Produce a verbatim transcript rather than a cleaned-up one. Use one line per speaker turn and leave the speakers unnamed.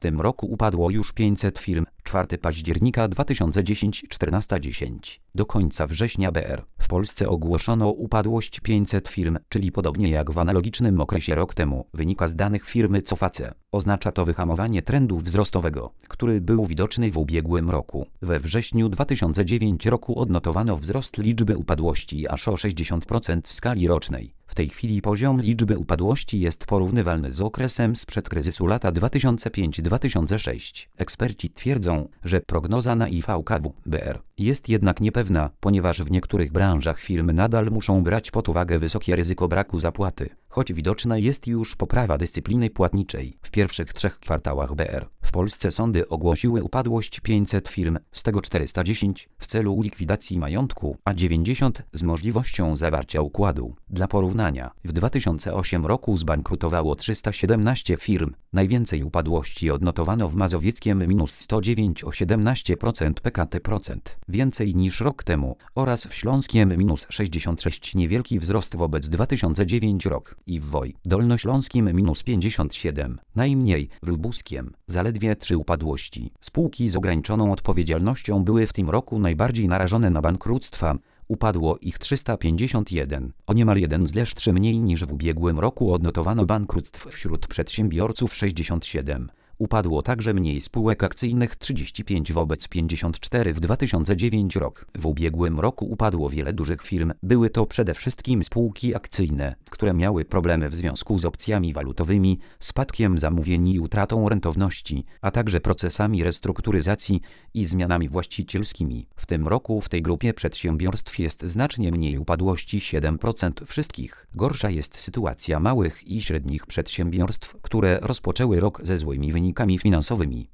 tym roku upadło już pięćset firm. czwartego października dwa tysiące dziesiątego czternaście dziesięć. Do końca września B R w Polsce ogłoszono upadłość pięćset firm, czyli podobnie jak w analogicznym okresie rok temu, wynika z danych firmy Coface. Oznacza to wyhamowanie trendu wzrostowego, który był widoczny w ubiegłym roku. We wrześniu dwa tysiące dziewiątego roku odnotowano wzrost liczby upadłości aż o sześćdziesiąt procent w skali rocznej. W tej chwili poziom liczby upadłości jest porównywalny z okresem sprzed kryzysu lata dwa tysiące piątego do dwa tysiące szóstego. Eksperci twierdzą, że prognoza na I V K W B R jest jednak niepewna, ponieważ w niektórych branżach firmy nadal muszą brać pod uwagę wysokie ryzyko braku zapłaty, choć widoczna jest już poprawa dyscypliny płatniczej. W pierwszych trzech kwartałach B R w Polsce sądy ogłosiły upadłość pięćset firm, z tego czterysta dziesięć w celu likwidacji majątku, a dziewięćdziesiąt z możliwością zawarcia układu. Dla porównania, w dwa tysiące ósmym roku zbankrutowało trzysta siedemnaście firm. Najwięcej upadłości odnotowano w Mazowieckiem minus sto dziewięć o siedemnaście procent P K T procent, więcej niż rok temu, oraz w Śląskiem minus sześćdziesiąt sześć, niewielki wzrost wobec dwa tysiące dziewiątego rok, i w Woj Dolnośląskim minus pięćdziesiąt siedem, najmniej w Lubuskiem, zaledwie trzy upadłości. Spółki z ograniczoną odpowiedzialnością były w tym roku najbardziej narażone na bankructwa. Upadło ich trzysta pięćdziesiąt jeden, o niemal jeden zleż trzy mniej niż w ubiegłym roku odnotowano bankructw wśród przedsiębiorców sześćdziesiąt siedem. Upadło także mniej spółek akcyjnych trzydzieści pięć wobec pięćdziesiąt cztery w dwa tysiące dziewiątego rok. W ubiegłym roku upadło wiele dużych firm. Były to przede wszystkim spółki akcyjne, które miały problemy w związku z opcjami walutowymi, spadkiem zamówień i utratą rentowności, a także procesami restrukturyzacji i zmianami właścicielskimi. W tym roku w tej grupie przedsiębiorstw jest znacznie mniej upadłości, siedem procent wszystkich. Gorsza jest sytuacja małych i średnich przedsiębiorstw, które rozpoczęły rok ze złymi wynikami finansowymi.